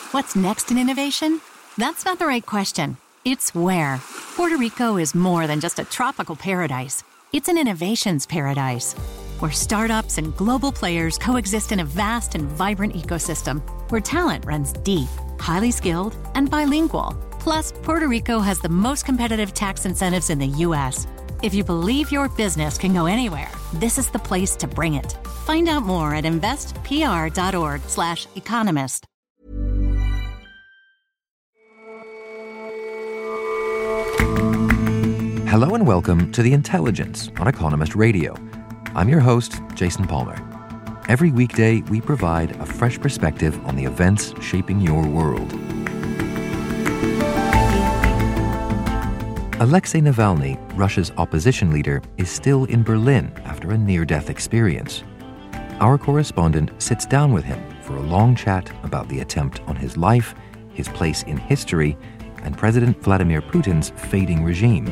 What's next in innovation? That's not the right question. It's where. Puerto Rico is more than just a tropical paradise. It's an innovations paradise, where startups and global players coexist in a vast and vibrant ecosystem, where talent runs deep, highly skilled, and bilingual. Plus, Puerto Rico has the most competitive tax incentives in the U.S. If you believe your business can go anywhere, this is the place to bring it. Find out more at investpr.org/economist. Hello and welcome to The Intelligence on Economist Radio. I'm your host, Jason Palmer. Every weekday, we provide a fresh perspective on the events shaping your world. Alexei Navalny, Russia's opposition leader, is still in Berlin after a near-death experience. Our correspondent sits down with him for a long chat about the attempt on his life, his place in history, and President Vladimir Putin's fading regime.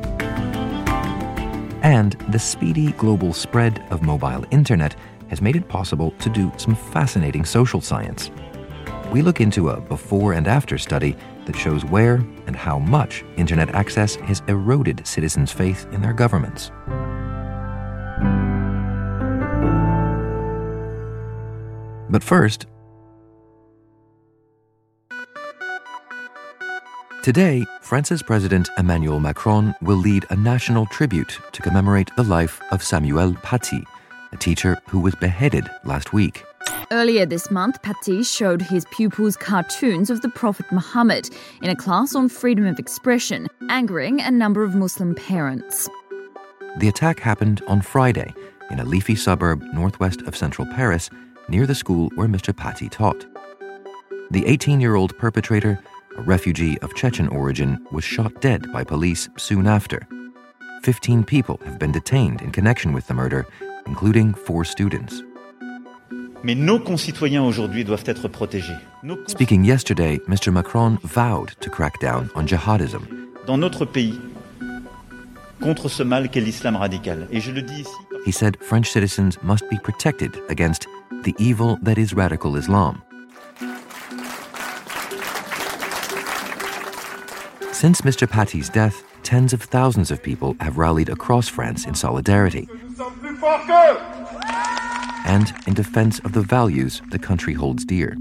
And the speedy global spread of mobile internet has made it possible to do some fascinating social science. We look into a before and after study that shows where and how much internet access has eroded citizens' faith in their governments. But first, today, France's President Emmanuel Macron will lead a national tribute to commemorate the life of Samuel Paty, a teacher who was beheaded last week. Earlier this month, Paty showed his pupils cartoons of the Prophet Muhammad in a class on freedom of expression, angering a number of Muslim parents. The attack happened on Friday in a leafy suburb northwest of central Paris, near the school where Mr. Paty taught. The 18-year-old perpetrator, a refugee of Chechen origin, was shot dead by police soon after. 15 people have been detained in connection with the murder, including 4 students. Mais nos concitoyens aujourd'hui doivent être protégés. Speaking yesterday, Mr. Macron vowed to crack down on jihadism. Dans notre pays, contre ce mal qu'est l'islam radical. Et je le dis ici. He said French citizens must be protected against the evil that is radical Islam. Since Mr. Paty's death, tens of thousands of people have rallied across France in solidarity and in defense of the values the country holds dear.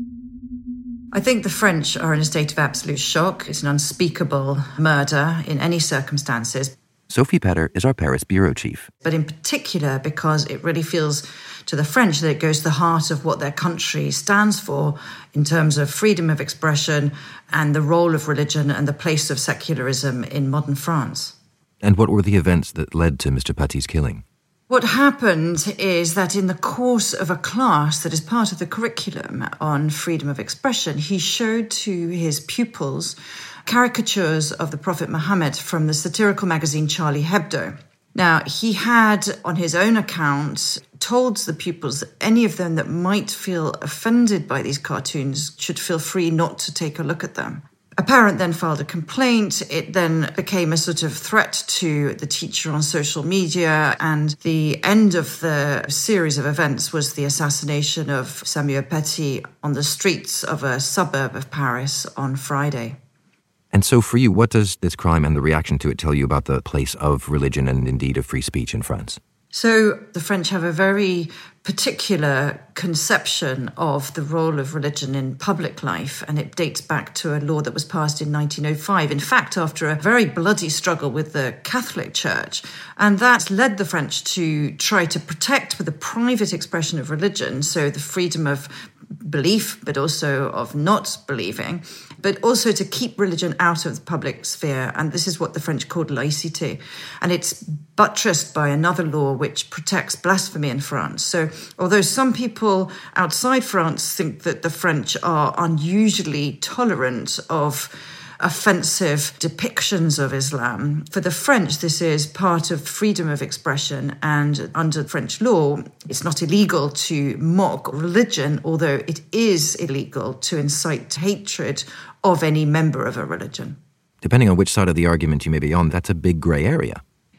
I think the French are in a state of absolute shock. It's an unspeakable murder in any circumstances. Sophie Petter is our Paris bureau chief. But in particular, because it really feels to the French that it goes to the heart of what their country stands for in terms of freedom of expression and the role of religion and the place of secularism in modern France. And what were the events that led to Mr. Paty's killing? What happened is that in the course of a class that is part of the curriculum on freedom of expression, he showed to his pupils caricatures of the Prophet Muhammad from the satirical magazine Charlie Hebdo. Now, he had, on his own account, told the pupils that any of them that might feel offended by these cartoons should feel free not to take a look at them. A parent then filed a complaint. It then became a sort of threat to the teacher on social media, and the end of the series of events was the assassination of Samuel Paty on the streets of a suburb of Paris on Friday. And so for you, what does this crime and the reaction to it tell you about the place of religion and indeed of free speech in France? So the French have a very particular conception of the role of religion in public life, and it dates back to a law that was passed in 1905. In fact, after a very bloody struggle with the Catholic Church, and that led the French to try to protect the private expression of religion, so the freedom of belief, but also of not believing, but also to keep religion out of the public sphere. And this is what the French called laïcité. And it's buttressed by another law which protects blasphemy in France. So although some people outside France think that the French are unusually tolerant of offensive depictions of Islam, for the French, this is part of freedom of expression, and under French law, it's not illegal to mock religion, although it is illegal to incite hatred of any member of a religion. Depending on which side of the argument you may be on, that's a big grey area.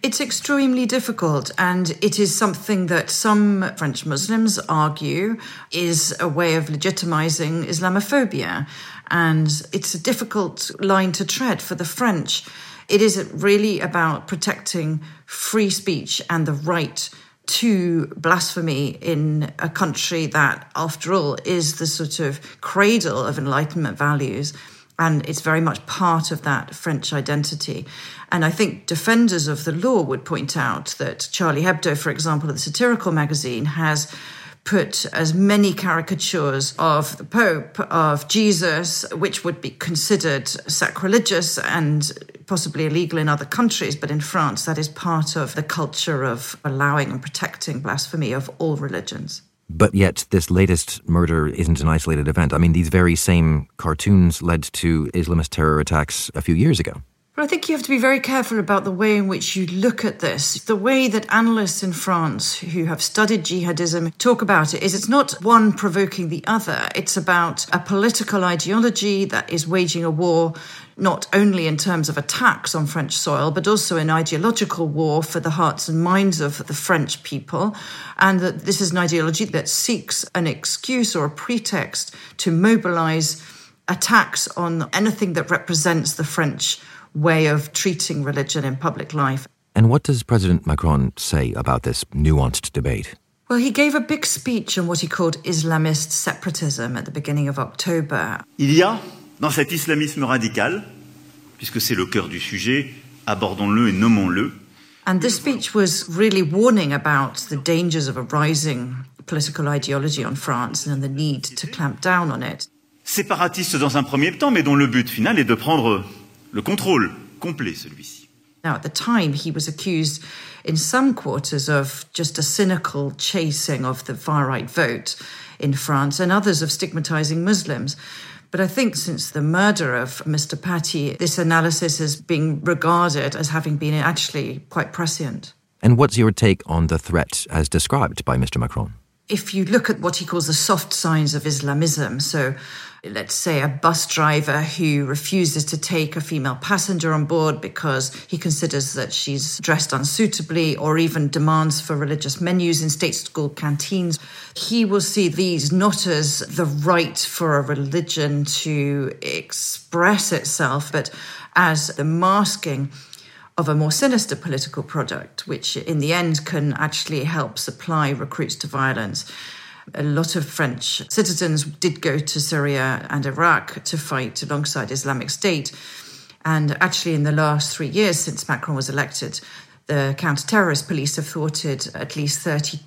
It's extremely difficult, and it is something that some French Muslims argue is a way of legitimizing Islamophobia. And it's a difficult line to tread for the French. It is really about protecting free speech and the right to blasphemy in a country that, after all, is the sort of cradle of Enlightenment values. And it's very much part of that French identity. And I think defenders of the law would point out that Charlie Hebdo, for example, the satirical magazine, has put as many caricatures of the Pope, of Jesus, which would be considered sacrilegious and possibly illegal in other countries. But in France, that is part of the culture of allowing and protecting blasphemy of all religions. But yet this latest murder isn't an isolated event. I mean, these very same cartoons led to Islamist terror attacks a few years ago. But I think you have to be very careful about the way in which you look at this. The way that analysts in France who have studied jihadism talk about it is it's not one provoking the other. It's about a political ideology that is waging a war not only in terms of attacks on French soil, but also an ideological war for the hearts and minds of the French people. And that this is an ideology that seeks an excuse or a pretext to mobilize attacks on anything that represents the French way of treating religion in public life. And what does President Macron say about this nuanced debate? Well, he gave a big speech on what he called Islamist separatism at the beginning of October. Il y a, dans cet islamisme radical, puisque c'est le cœur du sujet, abordons-le et nommons-le. And this speech was really warning about the dangers of a rising political ideology on France and the need to clamp down on it. Séparatiste dans un premier temps, mais dont le but final est de prendre le contrôle complet, celui-ci. Now, at the time, he was accused in some quarters of just a cynical chasing of the far-right vote in France and others of stigmatizing Muslims. But I think since the murder of Mr. Paty, this analysis is being regarded as having been actually quite prescient. And what's your take on the threat as described by Mr. Macron? If you look at what he calls the soft signs of Islamism, so let's say a bus driver who refuses to take a female passenger on board because he considers that she's dressed unsuitably, or even demands for religious menus in state school canteens, he will see these not as the right for a religion to express itself, but as the masking of a more sinister political product, which in the end can actually help supply recruits to violence. A lot of French citizens did go to Syria and Iraq to fight alongside Islamic State. And actually in the last 3 years since Macron was elected, the counter-terrorist police have thwarted at least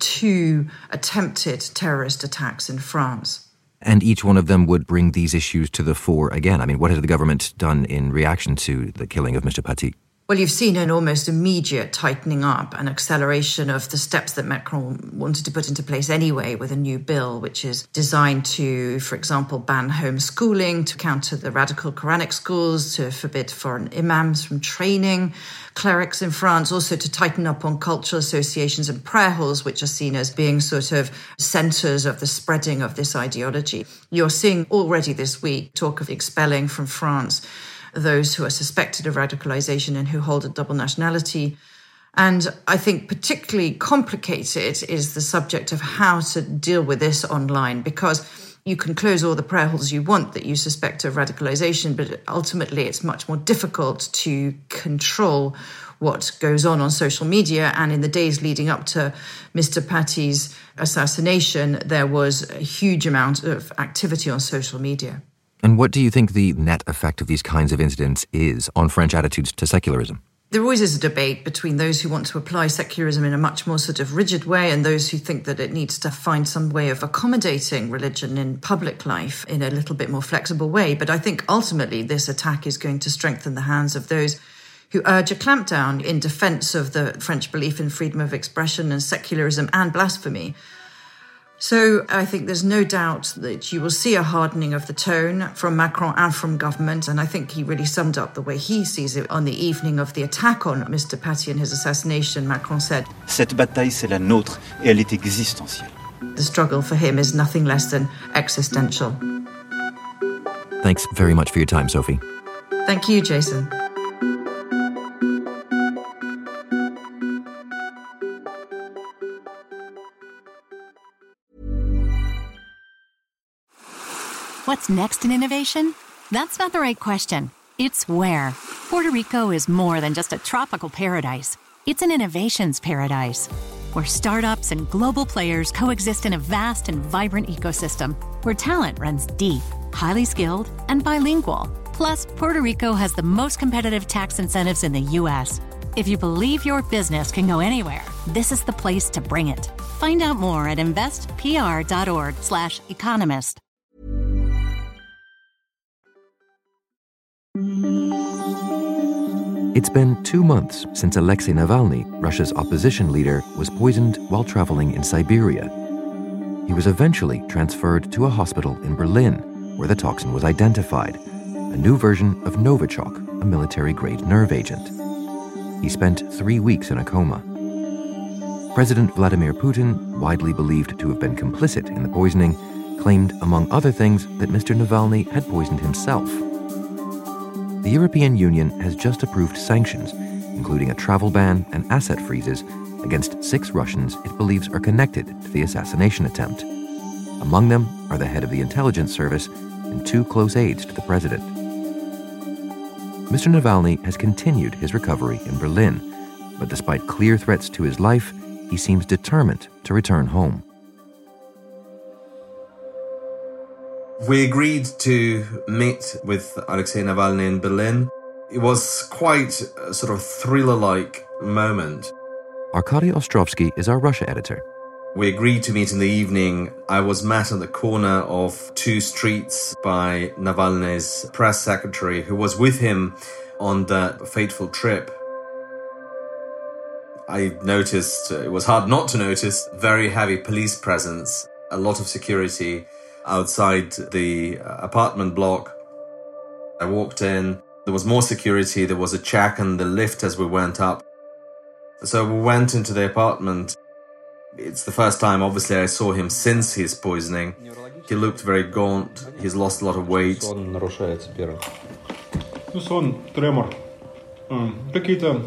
32 attempted terrorist attacks in France. And each one of them would bring these issues to the fore again. I mean, what has the government done in reaction to the killing of Mr. Paty? Well, you've seen an almost immediate tightening up and acceleration of the steps that Macron wanted to put into place anyway with a new bill, which is designed to, for example, ban homeschooling, to counter the radical Quranic schools, to forbid foreign imams from training clerics in France, also to tighten up on cultural associations and prayer halls, which are seen as being sort of centres of the spreading of this ideology. You're seeing already this week talk of expelling from France those who are suspected of radicalization and who hold a double nationality. And I think particularly complicated is the subject of how to deal with this online, because you can close all the prayer halls you want that you suspect of radicalization, but ultimately it's much more difficult to control what goes on social media. And in the days leading up to Mr. Paty's assassination, there was a huge amount of activity on social media. And what do you think the net effect of these kinds of incidents is on French attitudes to secularism? There always is a debate between those who want to apply secularism in a much more sort of rigid way and those who think that it needs to find some way of accommodating religion in public life in a little bit more flexible way. But I think ultimately this attack is going to strengthen the hands of those who urge a clampdown in defence of the French belief in freedom of expression and secularism and blasphemy. So I think there's no doubt that you will see a hardening of the tone from Macron and from government. And I think he really summed up the way he sees it on the evening of the attack on Mr. Paty and his assassination. Macron said, Cette bataille, c'est la nôtre et elle est existentielle. The struggle for him is nothing less than existential. Thanks very much for your time, Sophie. Thank you, Jason. What's next in innovation? That's not the right question. It's where. Puerto Rico is more than just a tropical paradise. It's an innovations paradise, where startups and global players coexist in a vast and vibrant ecosystem, where talent runs deep, highly skilled, and bilingual. Plus, Puerto Rico has the most competitive tax incentives in the U.S. If you believe your business can go anywhere, this is the place to bring it. Find out more at investpr.org/economist. It's been 2 months since Alexei Navalny, Russia's opposition leader, was poisoned while traveling in Siberia. He was eventually transferred to a hospital in Berlin, where the toxin was identified, a new version of Novichok, a military-grade nerve agent. He spent 3 weeks in a coma. President Vladimir Putin, widely believed to have been complicit in the poisoning, claimed, among other things, that Mr. Navalny had poisoned himself. The European Union has just approved sanctions, including a travel ban and asset freezes, against 6 Russians it believes are connected to the assassination attempt. Among them are the head of the intelligence service and 2 close aides to the president. Mr. Navalny has continued his recovery in Berlin, but despite clear threats to his life, he seems determined to return home. We agreed to meet with Alexei Navalny in Berlin. It was quite a sort of thriller-like moment. Arkady Ostrovsky is our Russia editor. We agreed to meet in the evening. I was met on the corner of 2 streets by Navalny's press secretary, who was with him on that fateful trip. I noticed, it was hard not to notice, very heavy police presence, a lot of security outside the apartment block. I walked in, there was more security, there was a check in the lift as we went up. So we went into the apartment. It's the first time, obviously, I saw him since his poisoning. He looked very gaunt, he's lost a lot of weight. Сон, тремор. Какие-то...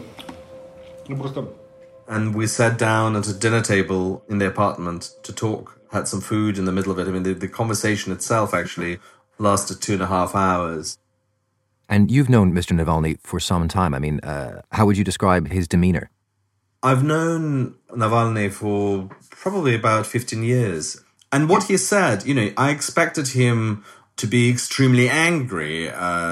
And we sat down at a dinner table in the apartment to talk, had some food in the middle of it. I mean, the conversation itself actually lasted 2.5 hours. And you've known Mr. Navalny for some time. I mean, how would you describe his demeanor? I've known Navalny for probably about 15 years. And what he said, I expected him to be extremely angry,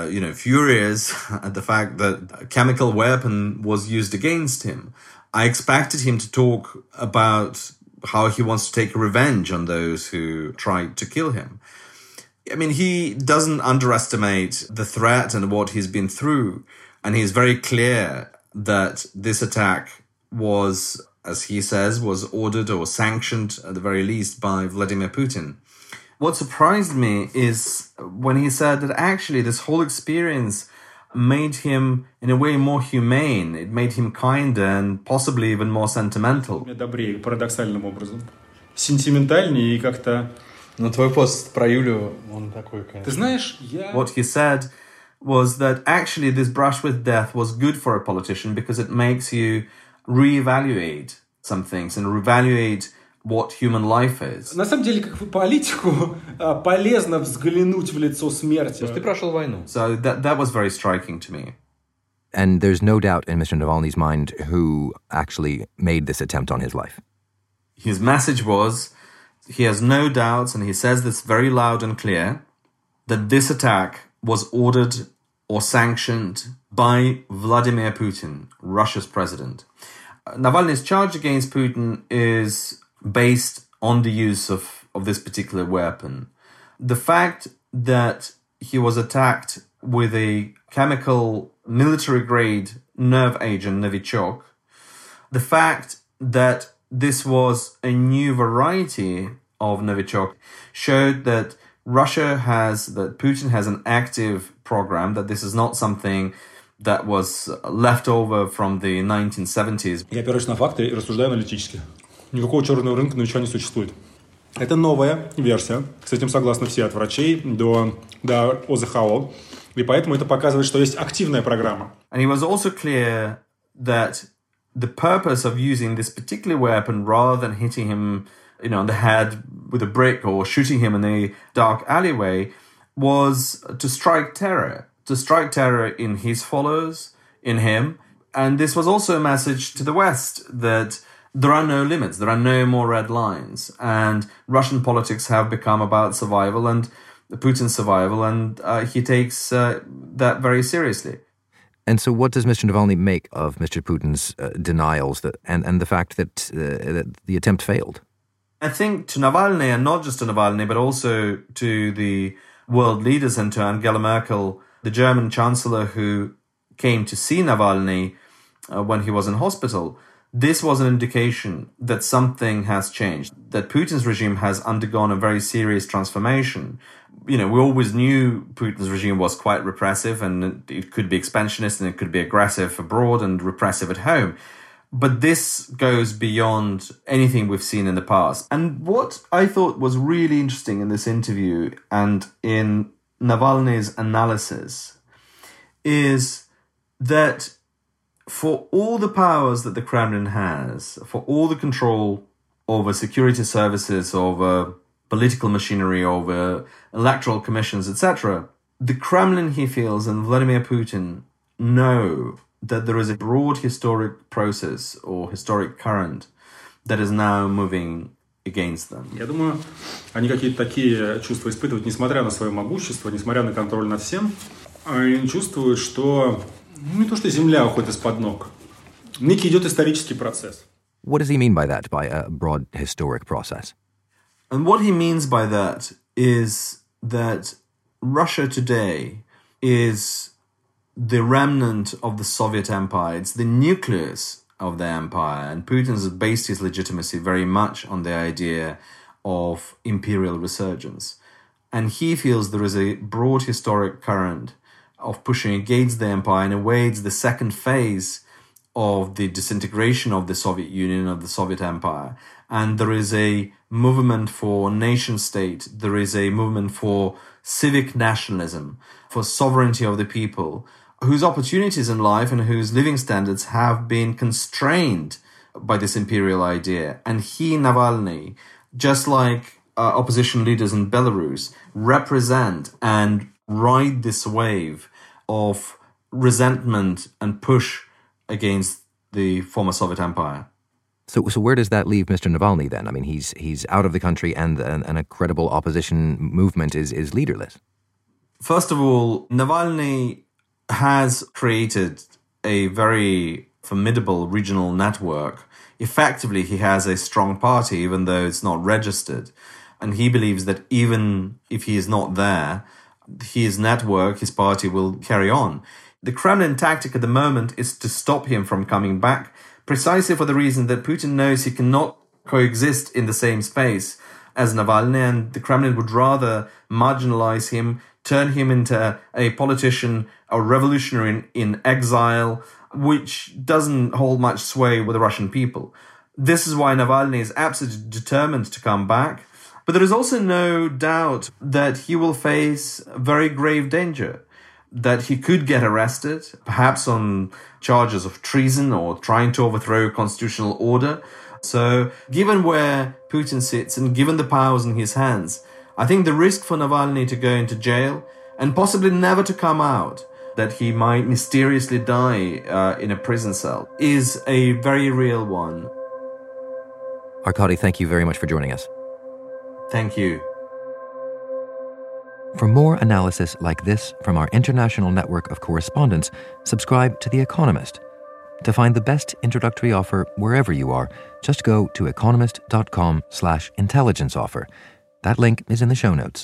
furious at the fact that a chemical weapon was used against him. I expected him to talk about how he wants to take revenge on those who tried to kill him. I mean, he doesn't underestimate the threat and what he's been through. And he's very clear that this attack was, as he says, was ordered or sanctioned at the very least by Vladimir Putin. What surprised me is when he said that actually this whole experience made him, in a way, more humane. It made him kinder and possibly even more sentimental. Добрее, парадоксальным образом. Сентиментальнее и как-то... Но твой пост про Юлю, он такой, конечно. Ты знаешь, я... What he said was that actually this brush with death was good for a politician because it makes you reevaluate some things and reevaluate what human life is. На самом деле, как политику, полезно взглянуть в лицо смерти. Ты прошел войну. So that was very striking to me. And there's no doubt in Mr. Navalny's mind who actually made this attempt on his life. His message was, he has no doubts, and he says this very loud and clear, that this attack was ordered or sanctioned by Vladimir Putin, Russia's president. Navalny's charge against Putin is based on the use of this particular weapon. The fact that he was attacked with a chemical military-grade nerve agent, Novichok, the fact that this was a new variety of Novichok showed that Putin has an active program, that this is not something that was left over from the 1970s. Я опираюсь на факты и рассуждаю аналитически. Никакого черного рынка новичка не существует. Это новая версия. С этим согласны все, от врачей до ОЗХО. И поэтому это показывает, что есть активная программа. And he was also clear that the purpose of using this particular weapon, rather than hitting him, on the head with a brick or shooting him in a dark alleyway, was to strike terror in his followers, in him. And this was also a message to the West that there are no limits, there are no more red lines, and Russian politics have become about survival and Putin's survival, and he takes that very seriously. And so what does Mr. Navalny make of Mr. Putin's denials and the fact that the attempt failed? I think to Navalny, and not just to Navalny, but also to the world leaders and to Angela Merkel, the German chancellor who came to see Navalny when he was in hospital, this was an indication that something has changed, that Putin's regime has undergone a very serious transformation. We always knew Putin's regime was quite repressive, and it could be expansionist and it could be aggressive abroad and repressive at home. But this goes beyond anything we've seen in the past. And what I thought was really interesting in this interview and in Navalny's analysis is that for all the powers that the Kremlin has, for all the control over security services, over political machinery, over electoral commissions, etc., the Kremlin, he feels, and Vladimir Putin know that there is a broad historic process or historic current that is now moving against them. Я думаю, они какие-то такие чувства испытывают, несмотря на свое могущество, несмотря на контроль над всем. Они чувствуют, что не то, что земля уходит из-под ног. Некий идет исторический процесс. What does he mean by that, by a broad historic process? And what he means by that is that Russia today is the remnant of the Soviet Empire. It's the nucleus of the empire. And Putin has based his legitimacy very much on the idea of imperial resurgence. And he feels there is a broad historic current of pushing against the empire. In a way, it's the second phase of the disintegration of the Soviet Union, of the Soviet Empire. And there is a movement for nation state. There is a movement for civic nationalism, for sovereignty of the people, whose opportunities in life and whose living standards have been constrained by this imperial idea. And he, Navalny, just like opposition leaders in Belarus, represent and ride this wave of resentment and push against the former Soviet Empire. So where does that leave Mr. Navalny then? I mean, he's out of the country and a credible opposition movement is leaderless. First of all, Navalny has created a very formidable regional network. Effectively, he has a strong party, even though it's not registered. And he believes that even if he is not there, his network, his party will carry on. The Kremlin tactic at the moment is to stop him from coming back, precisely for the reason that Putin knows he cannot coexist in the same space as Navalny, and the Kremlin would rather marginalize him, turn him into a politician, a revolutionary in exile, which doesn't hold much sway with the Russian people. This is why Navalny is absolutely determined to come back. But there is also no doubt that he will face very grave danger, that he could get arrested, perhaps on charges of treason or trying to overthrow constitutional order. So, given where Putin sits and given the powers in his hands, I think the risk for Navalny to go into jail and possibly never to come out, that he might mysteriously die in a prison cell, is a very real one. Arkady, thank you very much for joining us. Thank you. For more analysis like this from our international network of correspondents, subscribe to The Economist. To find the best introductory offer wherever you are, just go to economist.com/intelligence offer. That link is in the show notes.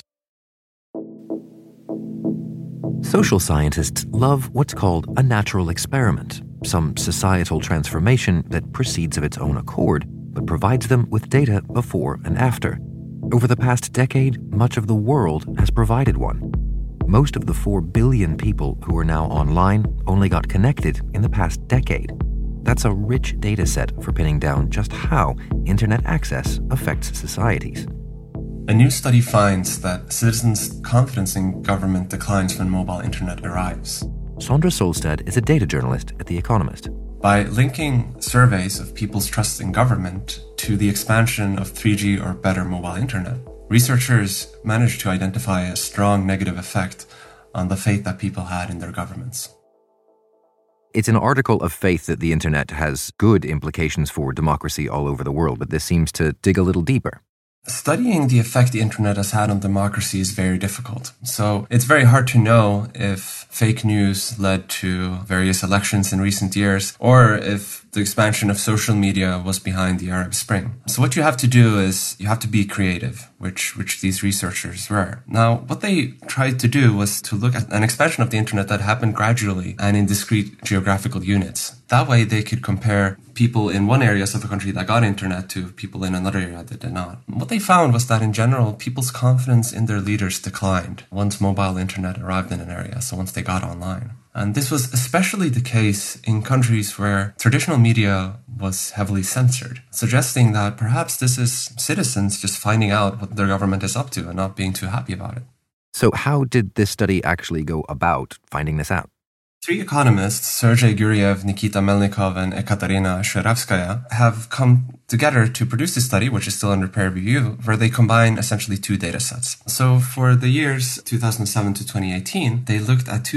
Social scientists love what's called a natural experiment, some societal transformation that proceeds of its own accord, but provides them with data before and after. Over the past decade, much of the world has provided one. Most of the 4 billion people who are now online only got connected in the past decade. That's a rich data set for pinning down just how internet access affects societies. A new study finds that citizens' confidence in government declines when mobile internet arrives. Sondra Solstad is a data journalist at The Economist. By linking surveys of people's trust in government to the expansion of 3G or better mobile internet, researchers managed to identify a strong negative effect on the faith that people had in their governments. It's an article of faith that the internet has good implications for democracy all over the world, but this seems to dig a little deeper. Studying the effect the internet has had on democracy is very difficult. So it's very hard to know if fake news led to various elections in recent years, or if the expansion of social media was behind the Arab Spring. So what you have to do is you have to be creative, which these researchers were. Now, what they tried to do was to look at an expansion of the internet that happened gradually and in discrete geographical units. That way they could compare people in one area of the country that got internet to people in another area that did not. What they found was that in general, people's confidence in their leaders declined once mobile internet arrived in an area, so once they got online. And this was especially the case in countries where traditional media was heavily censored, suggesting that perhaps this is citizens just finding out what their government is up to and not being too happy about it. So how did this study actually go about finding this out? 3 economists, Sergei Guriev, Nikita Melnikov, and Ekaterina Sherevskaya, have come together to produce this study, which is still under peer review, where they combine essentially 2 data sets. So for the years 2007 to 2018, they looked at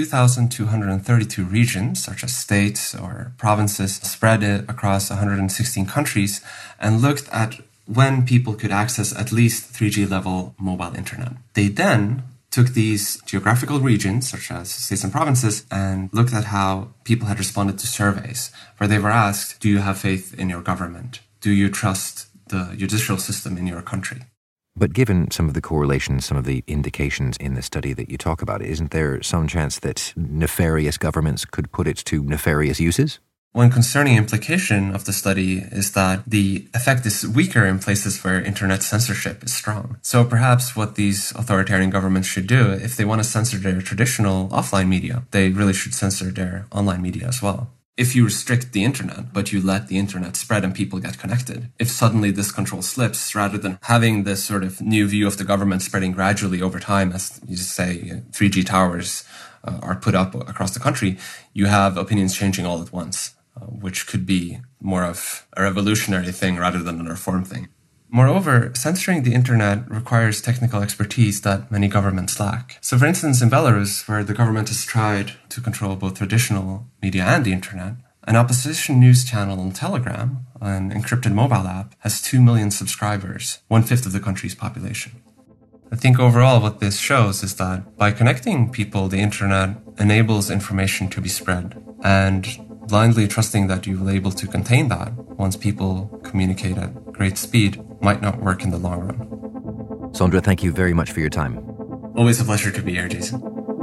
2,232 regions, such as states or provinces, spread across 116 countries, and looked at when people could access at least 3G level mobile internet. They then took these geographical regions, such as states and provinces, and looked at how people had responded to surveys, where they were asked, do you have faith in your government? Do you trust the judicial system in your country? But given some of the correlations, some of the indications in the study that you talk about, isn't there some chance that nefarious governments could put it to nefarious uses? One concerning implication of the study is that the effect is weaker in places where internet censorship is strong. So perhaps what these authoritarian governments should do, if they want to censor their traditional offline media, they really should censor their online media as well. If you restrict the internet, but you let the internet spread and people get connected, if suddenly this control slips, rather than having this sort of new view of the government spreading gradually over time, as you just say, 3G towers are put up across the country, you have opinions changing all at once, which could be more of a revolutionary thing rather than a reform thing. Moreover, censoring the internet requires technical expertise that many governments lack. So for instance, in Belarus, where the government has tried to control both traditional media and the internet, an opposition news channel on Telegram, an encrypted mobile app, has 2 million subscribers, 1/5 of the country's population. I think overall what this shows is that by connecting people, the internet enables information to be spread, and blindly trusting that you will be able to contain that once people communicate at great speed might not work in the long run. Sondre, thank you very much for your time. Always a pleasure to be here, Jason.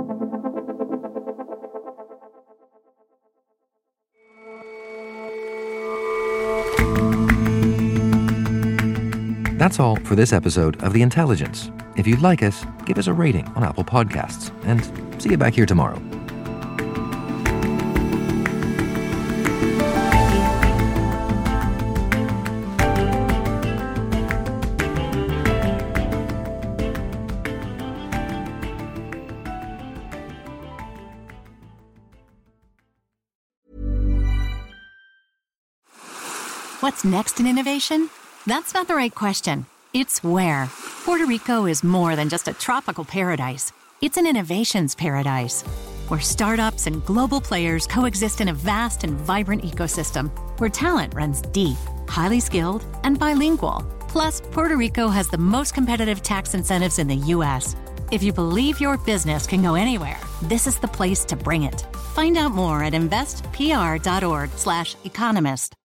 That's all for this episode of The Intelligence. If you'd like us, give us a rating on Apple Podcasts, and see you back here tomorrow. What's next in innovation? That's not the right question. It's where. Puerto Rico is more than just a tropical paradise. It's an innovations paradise, where startups and global players coexist in a vast and vibrant ecosystem, where talent runs deep, highly skilled, and bilingual. Plus, Puerto Rico has the most competitive tax incentives in the U.S. If you believe your business can go anywhere, this is the place to bring it. Find out more at investpr.org/economist.